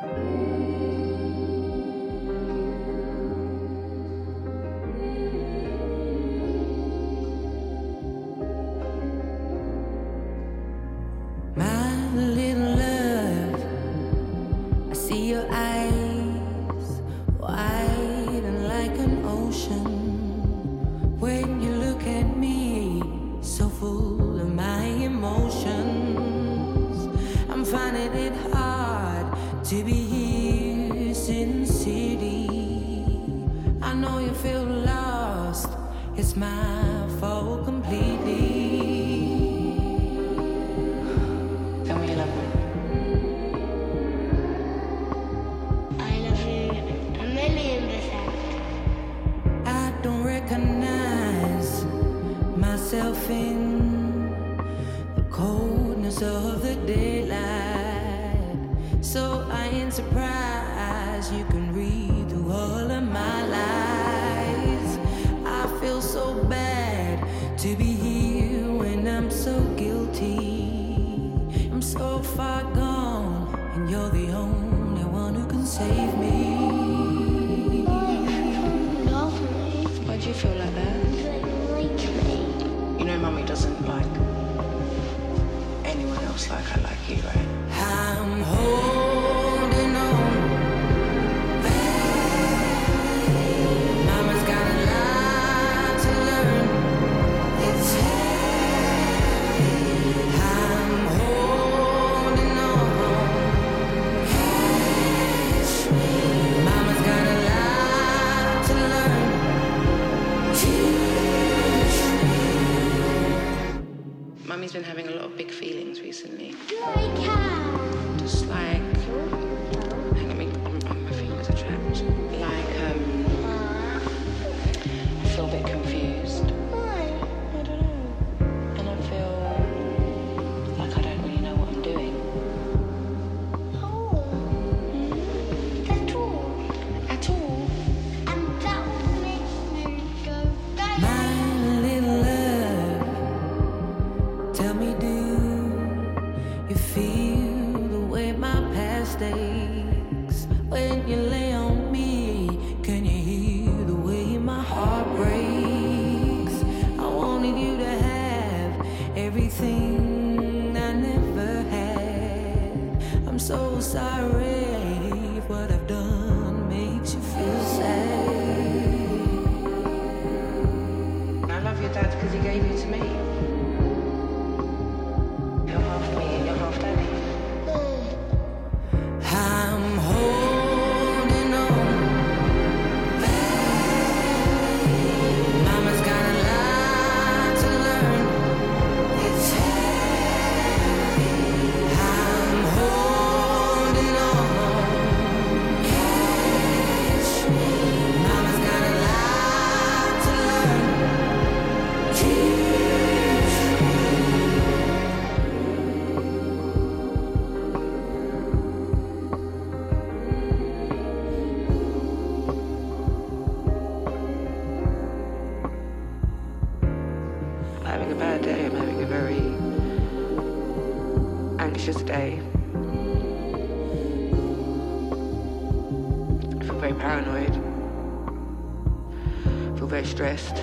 Stressed.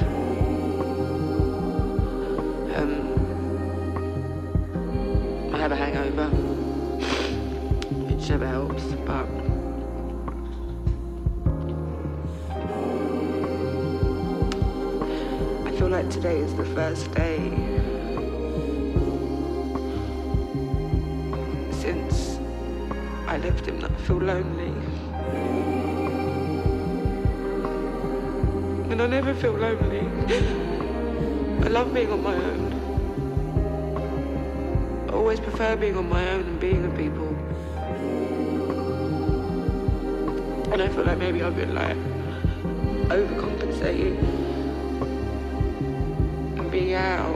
I have a hangover, which never helps, but I feel like today is the first day since I left him that I feel lonely. And I never feel lonely. I love being on my own. I always prefer being on my own and being with people. And I feel like maybe I've been like overcompensating and being out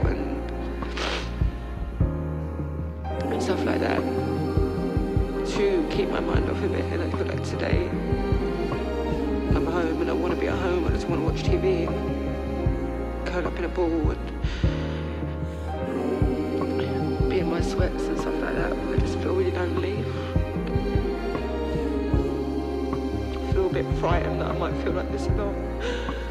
and stuff like that to keep my mind off of it. And I feel like today I'm home and I want to be at home. I just want to watch TV, curl up in a ball and be in my sweats and stuff like that. I just feel really lonely. frightened that I might feel like this a lot.